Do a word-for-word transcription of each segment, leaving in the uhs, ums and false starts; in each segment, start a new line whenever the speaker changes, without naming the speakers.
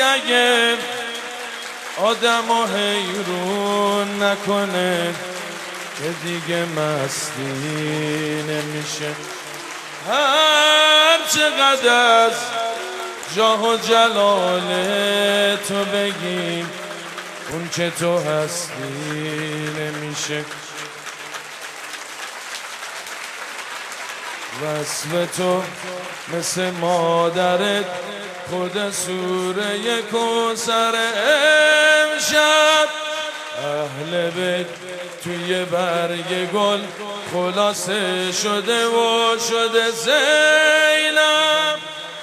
اگه آدم و حیرون نکنه که دیگه مستی نمیشه. هر چقدر از جاه و جلال تو بگیم اون که تو هستی نمیشه. وصف تو مثل مادرت خود سوره کوثر امشب اهل بیت توی برگ گل خلاصه شده و شده زینب.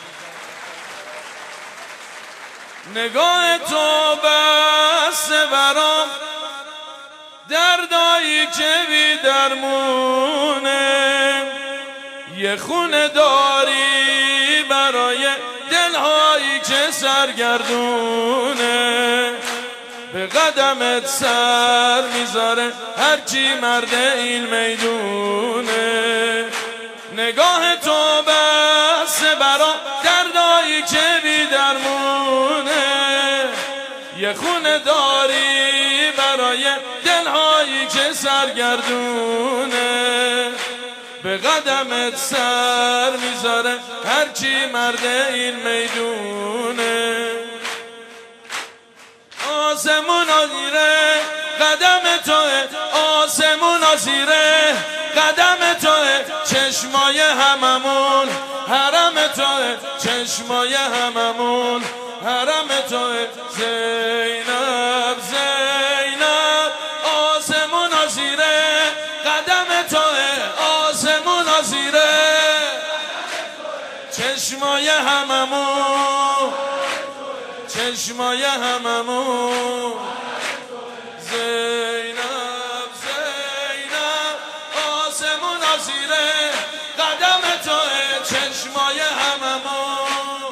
نگاه تو بسته برام دردایی که بی درمونه، یه خونه داری برای دلهایی که سرگردونه. به قدمت سر میذاره هرچی مرد این میدونه. نگاه تو بسته برا دردایی که بی درمونه، یه خونه داری برای دلهایی که سرگردونه. به قدمت سر میذاره هرچی مرد این میدونه. آسمون زیره قدم توه، آسمون زیره قدم توه، چشمای هممون حرم توه، چشمای هممون حرم توه. زینب زینب آسمون زیره قدم توه، آسمون زیره چشمای هممون، چشمای هممون. زینب زینب آسمون زیره قدم توه، چشمای هممون.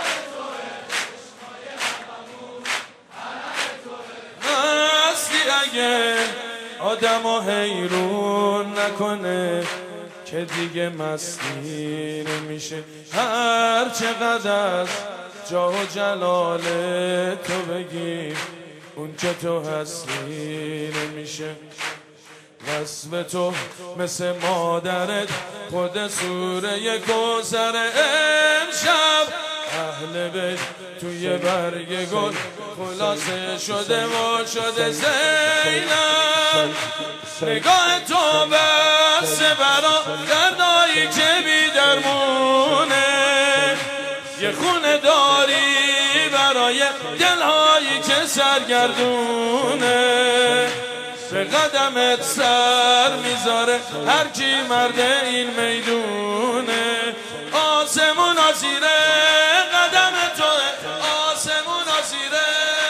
هستی اگه آدم و حیرون نکنه که دیگه مستی نمیشه. هر چقدر از جاه و جلال تو بگی اون که تو هستی نمیشه. وصف تو مثل مادرت خود سوره کوثر امشب اهل بیت توی برگ گل خلاصه شده و شده زینب. نگاه تو بسته برا دردایی که بی درمونه، یه خونه داری برای دلهایی که سرگردونه. به قدمت سر میذاره هرچی مرد این میدونه. آسمون زیره قدم توه، آسمون زیره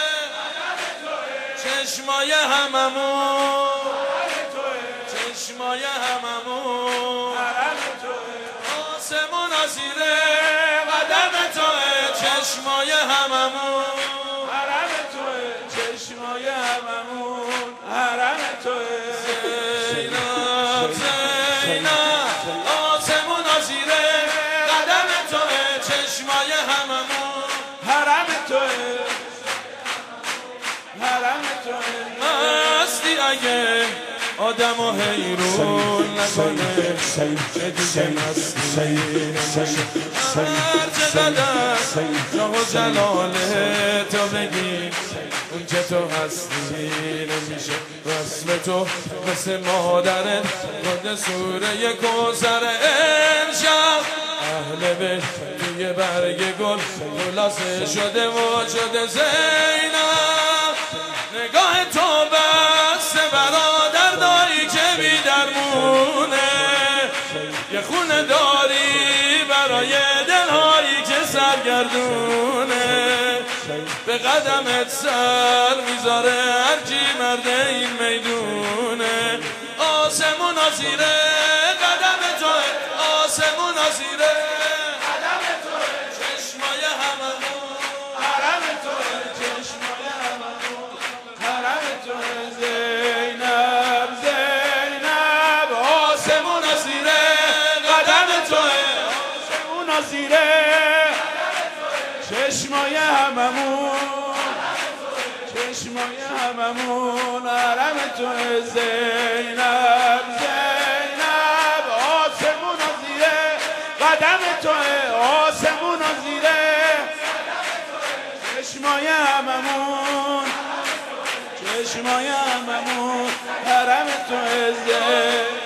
چشمای هممون، چشمای هممون. آسمون زیره قدم توه، چشمای هممون حرم توه، چشمای هممون حرم توه. زینب زینب آسمون زیره قدم توه، چشمای هممون حرم توه، حرم توه. مستی اگه آدم و حیرون نکنه که دیگه مستی نمیشه. هر چقدر جاه و جلال تو بگی اون که تو هستی نمیشه. وصف تو مثل مادرت خود سوره کوثر امشب اهل بیت توی برگ گل خلاصه شده و شده زینب. نگاه تو بسته برا دردایی که بی درمونه، یه خونه داری برای دلهایی که سرگردونه. به قدمت سر میذاره هرچی مرد این میدونه. آسمون زیره قدم توه، آسمون زیره قدم توه، چشمای هممون حرم توه، چشمای هممون حرم توه. زینب زینب آسمون زیره قدم توه، آسمون زیره چشمای هممون چشمای هممون حرم تو زینب زینب آسمون و زیره قدم توه آسمون و زیره چشمای هممون چشمای هممون حرم تو زینب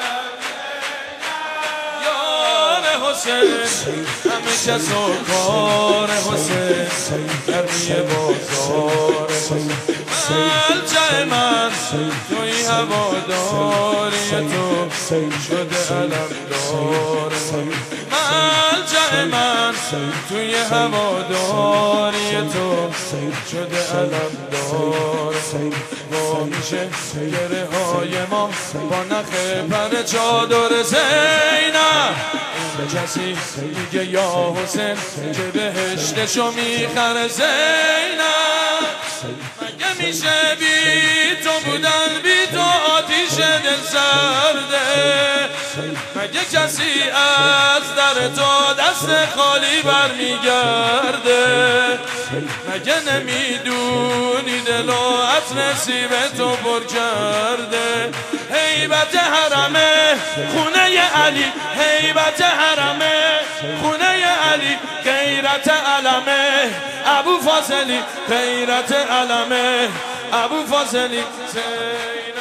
حسین همه کس و کار حسین گرمی بازار ملجأ من توی هواداری تو شده علمدار ملجأ من توی هواداری تو شده علمدار وامیشه گره های ما با نخ پر چادر زینب به کسی میگه یا حسین که بهشتشو میخره زینب مگه میشه بی تو بودن بی تو آتیش دل سرده مگه کسی از در تو دست خالی برمیگرده مگه نمیدونی دل و عطر سیب تو پر کرده هیبت حرمه خونه علی هیبت حرمه خونه علی غیرت علمه ابو فاضلی غیرت علمه ابو فاضلی